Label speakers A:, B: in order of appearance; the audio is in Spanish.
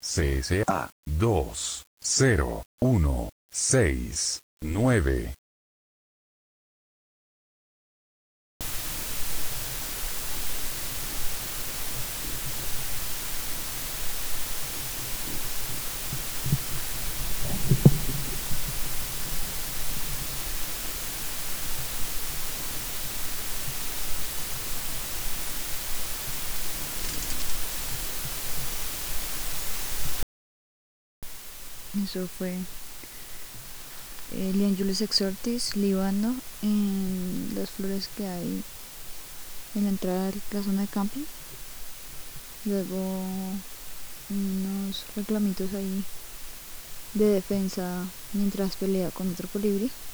A: CSA 20169.
B: Eso fue Lianjulus exortis libando en las flores que hay en la entrada de la zona de camping. Luego unos reclamitos ahí de defensa mientras pelea con otro colibrí.